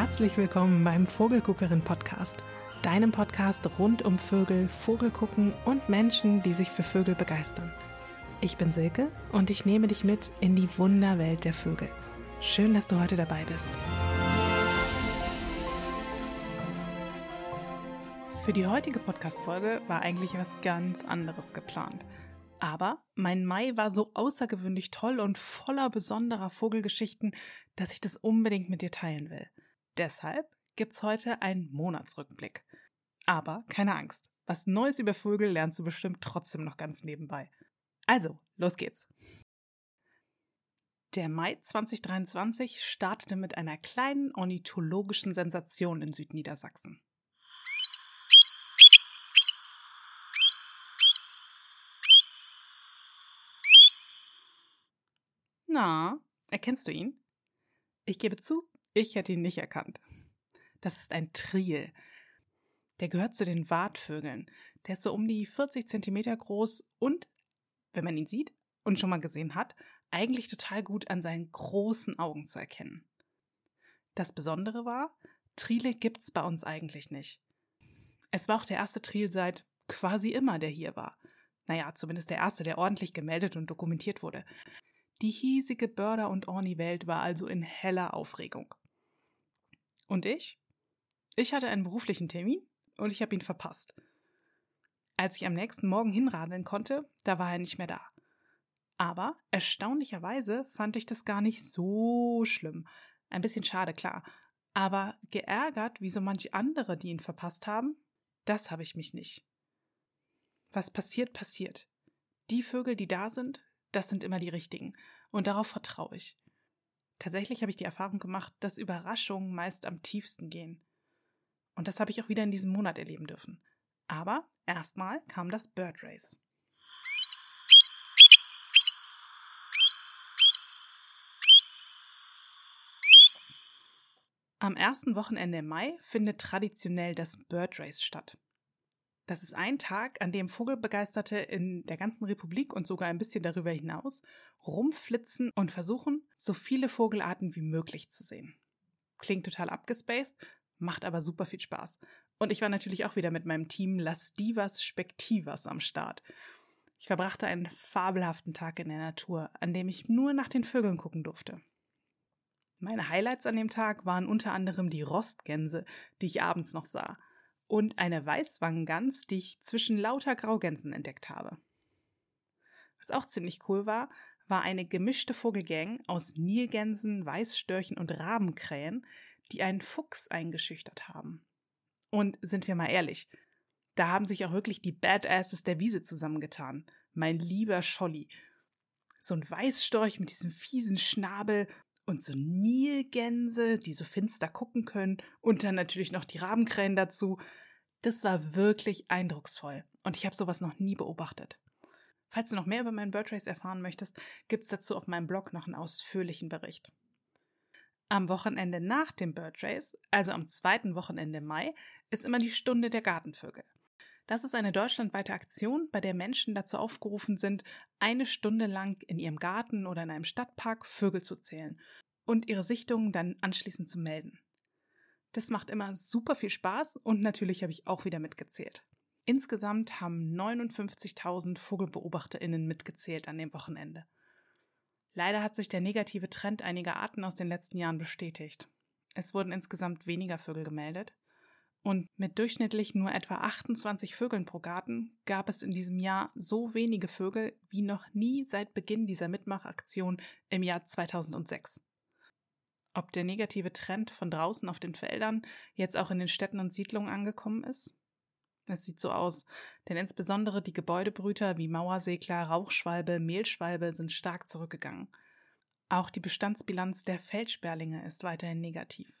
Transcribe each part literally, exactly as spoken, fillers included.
Herzlich willkommen beim Vogelguckerin-Podcast, deinem Podcast rund um Vögel, Vogelgucken und Menschen, die sich für Vögel begeistern. Ich bin Silke und ich nehme dich mit in die Wunderwelt der Vögel. Schön, dass du heute dabei bist. Für die heutige Podcast-Folge war eigentlich was ganz anderes geplant. Aber mein Mai war so außergewöhnlich toll und voller besonderer Vogelgeschichten, dass ich das unbedingt mit dir teilen will. Deshalb gibt's heute einen Monatsrückblick. Aber keine Angst, was Neues über Vögel lernst du bestimmt trotzdem noch ganz nebenbei. Also, los geht's. Der Mai zwanzig dreiundzwanzig startete mit einer kleinen ornithologischen Sensation in Südniedersachsen. Na, erkennst du ihn? Ich gebe zu, ich hätte ihn nicht erkannt. Das ist ein Triel. Der gehört zu den Wartvögeln. Der ist so um die vierzig Zentimeter groß und, wenn man ihn sieht und schon mal gesehen hat, eigentlich total gut an seinen großen Augen zu erkennen. Das Besondere war, Triele gibt's bei uns eigentlich nicht. Es war auch der erste Triel seit quasi immer, der hier war. Naja, zumindest der erste, der ordentlich gemeldet und dokumentiert wurde. Die hiesige Börder- und Orni-Welt war also in heller Aufregung. Und ich? Ich hatte einen beruflichen Termin und ich habe ihn verpasst. Als ich am nächsten Morgen hinradeln konnte, da war er nicht mehr da. Aber erstaunlicherweise fand ich das gar nicht so schlimm. Ein bisschen schade, klar. Aber geärgert, wie so manche andere, die ihn verpasst haben, das habe ich mich nicht. Was passiert, passiert. Die Vögel, die da sind, das sind immer die richtigen. Und darauf vertraue ich. Tatsächlich habe ich die Erfahrung gemacht, dass Überraschungen meist am tiefsten gehen. Und das habe ich auch wieder in diesem Monat erleben dürfen. Aber erstmal kam das Bird Race. Am ersten Wochenende im Mai findet traditionell das Bird Race statt. Das ist ein Tag, an dem Vogelbegeisterte in der ganzen Republik und sogar ein bisschen darüber hinaus rumflitzen und versuchen, so viele Vogelarten wie möglich zu sehen. Klingt total abgespaced, macht aber super viel Spaß. Und ich war natürlich auch wieder mit meinem Team Las Divas Spectivas am Start. Ich verbrachte einen fabelhaften Tag in der Natur, an dem ich nur nach den Vögeln gucken durfte. Meine Highlights an dem Tag waren unter anderem die Rostgänse, die ich abends noch sah, und eine Weißwangengans, die ich zwischen lauter Graugänsen entdeckt habe. Was auch ziemlich cool war, war eine gemischte Vogelgang aus Nilgänsen, Weißstörchen und Rabenkrähen, die einen Fuchs eingeschüchtert haben. Und sind wir mal ehrlich, da haben sich auch wirklich die Badasses der Wiese zusammengetan. Mein lieber Scholli. So ein Weißstorch mit diesem fiesen Schnabel und so Nilgänse, die so finster gucken können und dann natürlich noch die Rabenkrähen dazu. Das war wirklich eindrucksvoll und ich habe sowas noch nie beobachtet. Falls du noch mehr über meinen Bird Race erfahren möchtest, gibt es dazu auf meinem Blog noch einen ausführlichen Bericht. Am Wochenende nach dem Bird Race, also am zweiten Wochenende im Mai, ist immer die Stunde der Gartenvögel. Das ist eine deutschlandweite Aktion, bei der Menschen dazu aufgerufen sind, eine Stunde lang in ihrem Garten oder in einem Stadtpark Vögel zu zählen und ihre Sichtungen dann anschließend zu melden. Das macht immer super viel Spaß und natürlich habe ich auch wieder mitgezählt. Insgesamt haben neunundfünfzigtausend VogelbeobachterInnen mitgezählt an dem Wochenende. Leider hat sich der negative Trend einiger Arten aus den letzten Jahren bestätigt. Es wurden insgesamt weniger Vögel gemeldet. Und mit durchschnittlich nur etwa achtundzwanzig Vögeln pro Garten gab es in diesem Jahr so wenige Vögel wie noch nie seit Beginn dieser Mitmachaktion im Jahr zweitausendsechs. Ob der negative Trend von draußen auf den Feldern jetzt auch in den Städten und Siedlungen angekommen ist? Es sieht so aus, denn insbesondere die Gebäudebrüter wie Mauersegler, Rauchschwalbe, Mehlschwalbe sind stark zurückgegangen. Auch die Bestandsbilanz der Feldsperlinge ist weiterhin negativ.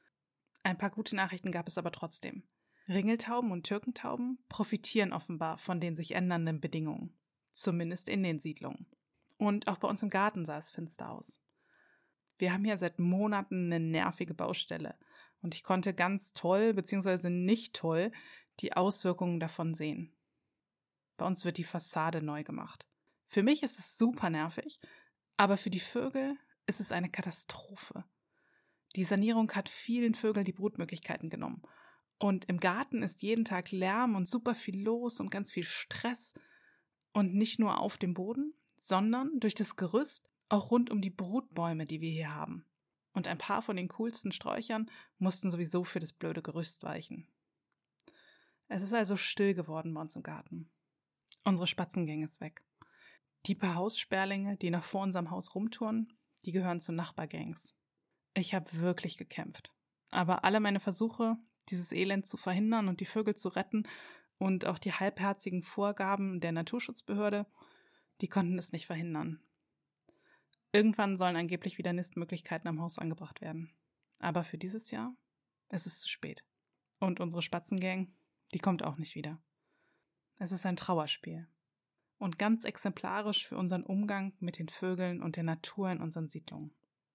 Ein paar gute Nachrichten gab es aber trotzdem. Ringeltauben und Türkentauben profitieren offenbar von den sich ändernden Bedingungen. Zumindest in den Siedlungen. Und auch bei uns im Garten sah es finster aus. Wir haben hier seit Monaten eine nervige Baustelle. Und ich konnte ganz toll, beziehungsweise nicht toll, die Auswirkungen davon sehen. Bei uns wird die Fassade neu gemacht. Für mich ist es super nervig, aber für die Vögel ist es eine Katastrophe. Die Sanierung hat vielen Vögeln die Brutmöglichkeiten genommen. Und im Garten ist jeden Tag Lärm und super viel los und ganz viel Stress. Und nicht nur auf dem Boden, sondern durch das Gerüst auch rund um die Brutbäume, die wir hier haben. Und ein paar von den coolsten Sträuchern mussten sowieso für das blöde Gerüst weichen. Es ist also still geworden bei uns im Garten. Unsere Spatzengang ist weg. Die paar Haussperlinge, die noch vor unserem Haus rumtouren, die gehören zu Nachbargangs. Ich habe wirklich gekämpft. Aber alle meine Versuche, dieses Elend zu verhindern und die Vögel zu retten und auch die halbherzigen Vorgaben der Naturschutzbehörde, die konnten es nicht verhindern. Irgendwann sollen angeblich wieder Nistmöglichkeiten am Haus angebracht werden. Aber für dieses Jahr ist es zu spät. Und unsere Spatzengang, die kommt auch nicht wieder. Es ist ein Trauerspiel. Und ganz exemplarisch für unseren Umgang mit den Vögeln und der Natur in unseren Siedlungen.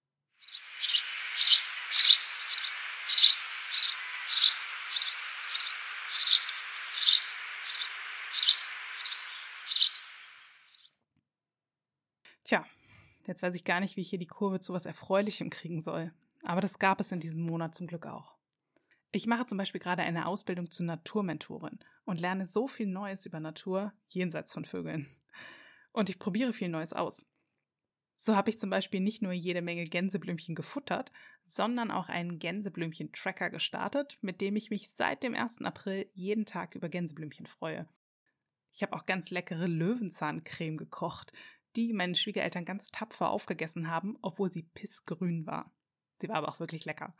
Tja, jetzt weiß ich gar nicht, wie ich hier die Kurve zu was Erfreulichem kriegen soll. Aber das gab es in diesem Monat zum Glück auch. Ich mache zum Beispiel gerade eine Ausbildung zur Naturmentorin und lerne so viel Neues über Natur jenseits von Vögeln. Und ich probiere viel Neues aus. So habe ich zum Beispiel nicht nur jede Menge Gänseblümchen gefuttert, sondern auch einen Gänseblümchen-Tracker gestartet, mit dem ich mich seit dem ersten April jeden Tag über Gänseblümchen freue. Ich habe auch ganz leckere Löwenzahncreme gekocht, die meine Schwiegereltern ganz tapfer aufgegessen haben, obwohl sie pissgrün war. Sie war aber auch wirklich lecker.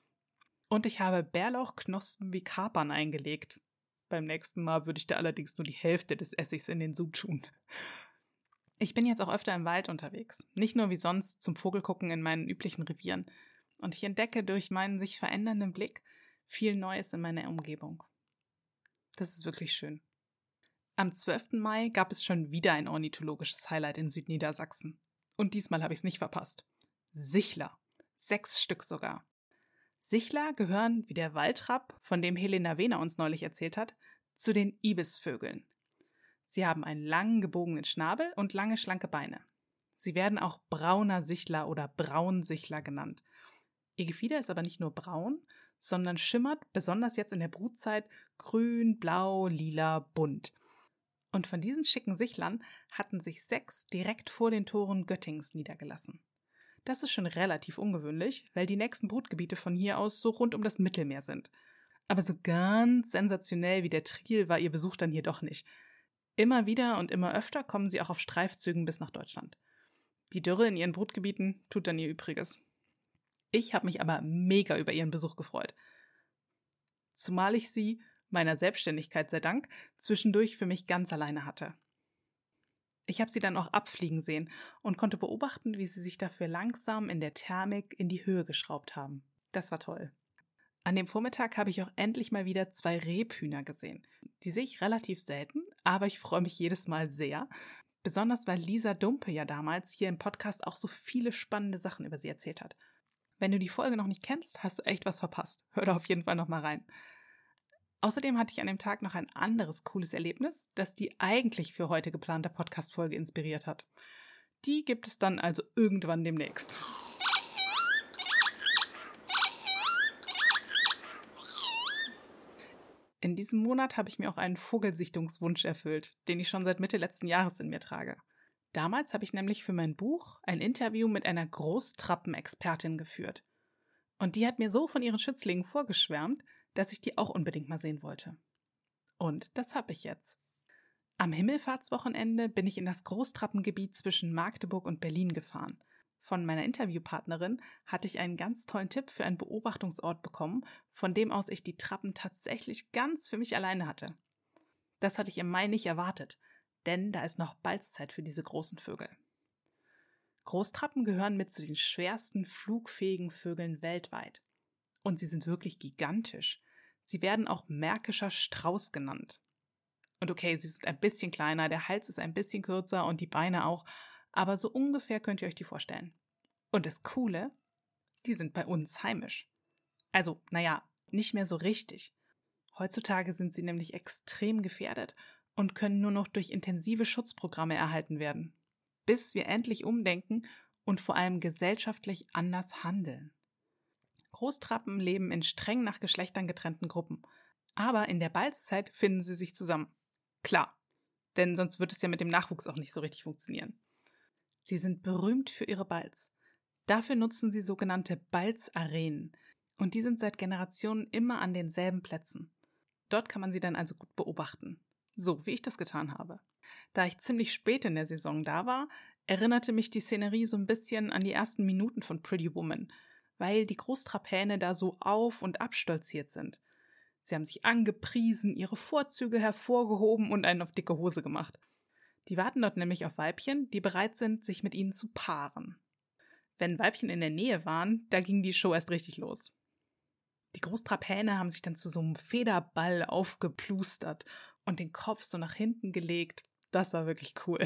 Und ich habe Bärlauchknospen wie Kapern eingelegt. Beim nächsten Mal würde ich da allerdings nur die Hälfte des Essigs in den Sud tun. Ich bin jetzt auch öfter im Wald unterwegs. Nicht nur wie sonst zum Vogelgucken in meinen üblichen Revieren. Und ich entdecke durch meinen sich verändernden Blick viel Neues in meiner Umgebung. Das ist wirklich schön. Am zwölften Mai gab es schon wieder ein ornithologisches Highlight in Südniedersachsen. Und diesmal habe ich es nicht verpasst. Sichler. Sechs Stück sogar. Sichler gehören, wie der Waldrapp, von dem Helena Wehner uns neulich erzählt hat, zu den Ibisvögeln. Sie haben einen langen, gebogenen Schnabel und lange, schlanke Beine. Sie werden auch brauner Sichler oder Braunsichler genannt. Ihr Gefieder ist aber nicht nur braun, sondern schimmert, besonders jetzt in der Brutzeit, grün, blau, lila, bunt. Und von diesen schicken Sichlern hatten sich sechs direkt vor den Toren Göttings niedergelassen. Das ist schon relativ ungewöhnlich, weil die nächsten Brutgebiete von hier aus so rund um das Mittelmeer sind. Aber so ganz sensationell wie der Triel war ihr Besuch dann hier doch nicht. Immer wieder und immer öfter kommen sie auch auf Streifzügen bis nach Deutschland. Die Dürre in ihren Brutgebieten tut dann ihr Übriges. Ich habe mich aber mega über ihren Besuch gefreut. Zumal ich sie, meiner Selbstständigkeit sei Dank, zwischendurch für mich ganz alleine hatte. Ich habe sie dann auch abfliegen sehen und konnte beobachten, wie sie sich dafür langsam in der Thermik in die Höhe geschraubt haben. Das war toll. An dem Vormittag habe ich auch endlich mal wieder zwei Rebhühner gesehen. Die sehe ich relativ selten, aber ich freue mich jedes Mal sehr. Besonders, weil Lisa Dumpe ja damals hier im Podcast auch so viele spannende Sachen über sie erzählt hat. Wenn du die Folge noch nicht kennst, hast du echt was verpasst. Hör da auf jeden Fall noch mal rein. Außerdem hatte ich an dem Tag noch ein anderes cooles Erlebnis, das die eigentlich für heute geplante Podcast-Folge inspiriert hat. Die gibt es dann also irgendwann demnächst. In diesem Monat habe ich mir auch einen Vogelsichtungswunsch erfüllt, den ich schon seit Mitte letzten Jahres in mir trage. Damals habe ich nämlich für mein Buch ein Interview mit einer Großtrappenexpertin geführt. Und die hat mir so von ihren Schützlingen vorgeschwärmt, dass ich die auch unbedingt mal sehen wollte. Und das habe ich jetzt. Am Himmelfahrtswochenende bin ich in das Großtrappengebiet zwischen Magdeburg und Berlin gefahren. Von meiner Interviewpartnerin hatte ich einen ganz tollen Tipp für einen Beobachtungsort bekommen, von dem aus ich die Trappen tatsächlich ganz für mich alleine hatte. Das hatte ich im Mai nicht erwartet, denn da ist noch Balzzeit für diese großen Vögel. Großtrappen gehören mit zu den schwersten flugfähigen Vögeln weltweit. Und sie sind wirklich gigantisch. Sie werden auch märkischer Strauß genannt. Und okay, sie sind ein bisschen kleiner, der Hals ist ein bisschen kürzer und die Beine auch, aber so ungefähr könnt ihr euch die vorstellen. Und das Coole, die sind bei uns heimisch. Also, naja, nicht mehr so richtig. Heutzutage sind sie nämlich extrem gefährdet und können nur noch durch intensive Schutzprogramme erhalten werden. Bis wir endlich umdenken und vor allem gesellschaftlich anders handeln. Großtrappen leben in streng nach Geschlechtern getrennten Gruppen. Aber in der Balzzeit finden sie sich zusammen. Klar, denn sonst wird es ja mit dem Nachwuchs auch nicht so richtig funktionieren. Sie sind berühmt für ihre Balz. Dafür nutzen sie sogenannte Balzarenen. Und die sind seit Generationen immer an denselben Plätzen. Dort kann man sie dann also gut beobachten. So, wie ich das getan habe. Da ich ziemlich spät in der Saison da war, erinnerte mich die Szenerie so ein bisschen an die ersten Minuten von Pretty Woman, weil die Großtrapphähne da so auf- und abstolziert sind. Sie haben sich angepriesen, ihre Vorzüge hervorgehoben und einen auf dicke Hose gemacht. Die warten dort nämlich auf Weibchen, die bereit sind, sich mit ihnen zu paaren. Wenn Weibchen in der Nähe waren, da ging die Show erst richtig los. Die Großtrapphähne haben sich dann zu so einem Federball aufgeplustert und den Kopf so nach hinten gelegt. Das war wirklich cool.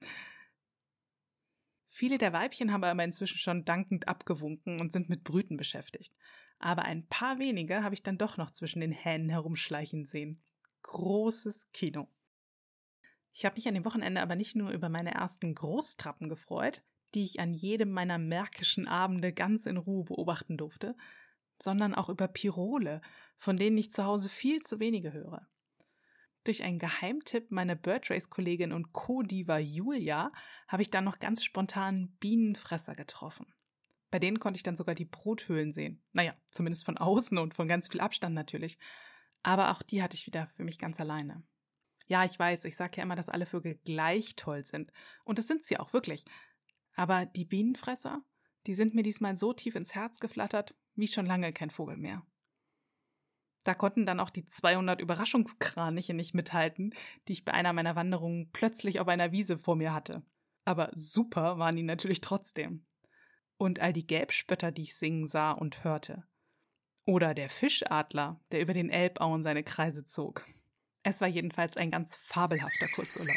Viele der Weibchen haben aber inzwischen schon dankend abgewunken und sind mit Brüten beschäftigt. Aber ein paar wenige habe ich dann doch noch zwischen den Hähnen herumschleichen sehen. Großes Kino. Ich habe mich an dem Wochenende aber nicht nur über meine ersten Großtrappen gefreut, die ich an jedem meiner märkischen Abende ganz in Ruhe beobachten durfte, sondern auch über Pirole, von denen ich zu Hause viel zu wenige höre. Durch einen Geheimtipp meiner Birdrace-Kollegin und Co-Diva Julia habe ich dann noch ganz spontan Bienenfresser getroffen. Bei denen konnte ich dann sogar die Bruthöhlen sehen. Naja, zumindest von außen und von ganz viel Abstand natürlich. Aber auch die hatte ich wieder für mich ganz alleine. Ja, ich weiß, ich sage ja immer, dass alle Vögel gleich toll sind. Und das sind sie auch wirklich. Aber die Bienenfresser, die sind mir diesmal so tief ins Herz geflattert, wie schon lange kein Vogel mehr. Da konnten dann auch die zweihundert Überraschungskraniche nicht mithalten, die ich bei einer meiner Wanderungen plötzlich auf einer Wiese vor mir hatte. Aber super waren die natürlich trotzdem. Und all die Gelbspötter, die ich singen sah und hörte. Oder der Fischadler, der über den Elbauen seine Kreise zog. Es war jedenfalls ein ganz fabelhafter Kurzurlaub.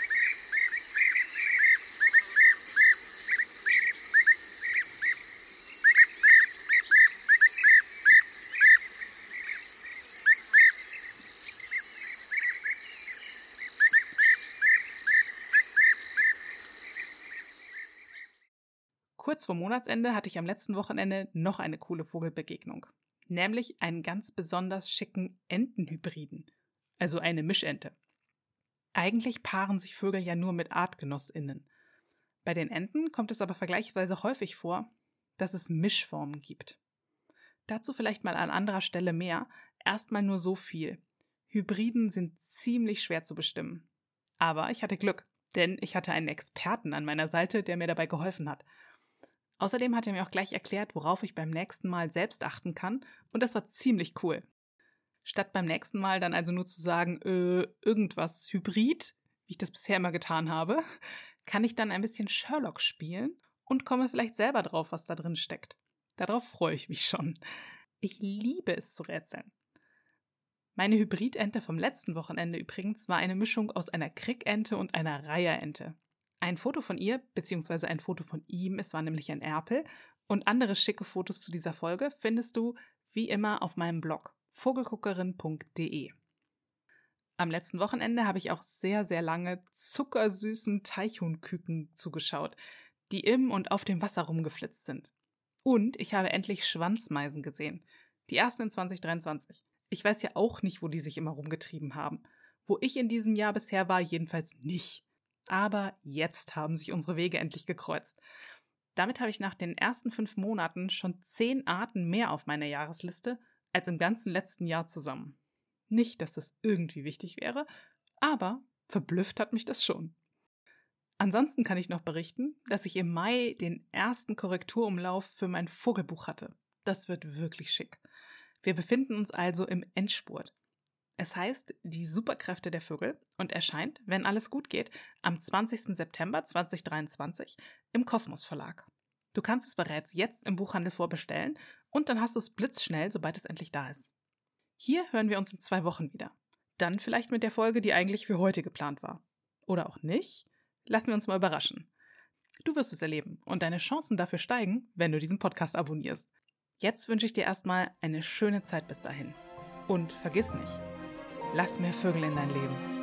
Kurz vor Monatsende hatte ich am letzten Wochenende noch eine coole Vogelbegegnung. Nämlich einen ganz besonders schicken Entenhybriden. Also eine Mischente. Eigentlich paaren sich Vögel ja nur mit ArtgenossInnen. Bei den Enten kommt es aber vergleichsweise häufig vor, dass es Mischformen gibt. Dazu vielleicht mal an anderer Stelle mehr. Erstmal nur so viel. Hybriden sind ziemlich schwer zu bestimmen. Aber ich hatte Glück, denn ich hatte einen Experten an meiner Seite, der mir dabei geholfen hat. Außerdem hat er mir auch gleich erklärt, worauf ich beim nächsten Mal selbst achten kann, und das war ziemlich cool. Statt beim nächsten Mal dann also nur zu sagen, äh, irgendwas Hybrid, wie ich das bisher immer getan habe, kann ich dann ein bisschen Sherlock spielen und komme vielleicht selber drauf, was da drin steckt. Darauf freue ich mich schon. Ich liebe es zu rätseln. Meine Hybridente vom letzten Wochenende übrigens war eine Mischung aus einer Krickente und einer Reiherente. Ein Foto von ihr, beziehungsweise ein Foto von ihm, es war nämlich ein Erpel, und andere schicke Fotos zu dieser Folge findest du wie immer auf meinem Blog vogelguckerin punkt de. Am letzten Wochenende habe ich auch sehr, sehr lange zuckersüßen Teichhuhnküken zugeschaut, die im und auf dem Wasser rumgeflitzt sind. Und ich habe endlich Schwanzmeisen gesehen. Die ersten in zwanzig dreiundzwanzig. Ich weiß ja auch nicht, wo die sich immer rumgetrieben haben. Wo ich in diesem Jahr bisher war, jedenfalls nicht. Aber jetzt haben sich unsere Wege endlich gekreuzt. Damit habe ich nach den ersten fünf Monaten schon zehn Arten mehr auf meiner Jahresliste als im ganzen letzten Jahr zusammen. Nicht, dass das irgendwie wichtig wäre, aber verblüfft hat mich das schon. Ansonsten kann ich noch berichten, dass ich im Mai den ersten Korrekturumlauf für mein Vogelbuch hatte. Das wird wirklich schick. Wir befinden uns also im Endspurt. Es heißt Die Superkräfte der Vögel und erscheint, wenn alles gut geht, am zwanzigsten September zweitausenddreiundzwanzig im Kosmos Verlag. Du kannst es bereits jetzt im Buchhandel vorbestellen und dann hast du es blitzschnell, sobald es endlich da ist. Hier hören wir uns in zwei Wochen wieder. Dann vielleicht mit der Folge, die eigentlich für heute geplant war. Oder auch nicht? Lassen wir uns mal überraschen. Du wirst es erleben und deine Chancen dafür steigen, wenn du diesen Podcast abonnierst. Jetzt wünsche ich dir erstmal eine schöne Zeit bis dahin. Und vergiss nicht, lass mehr Vögel in dein Leben.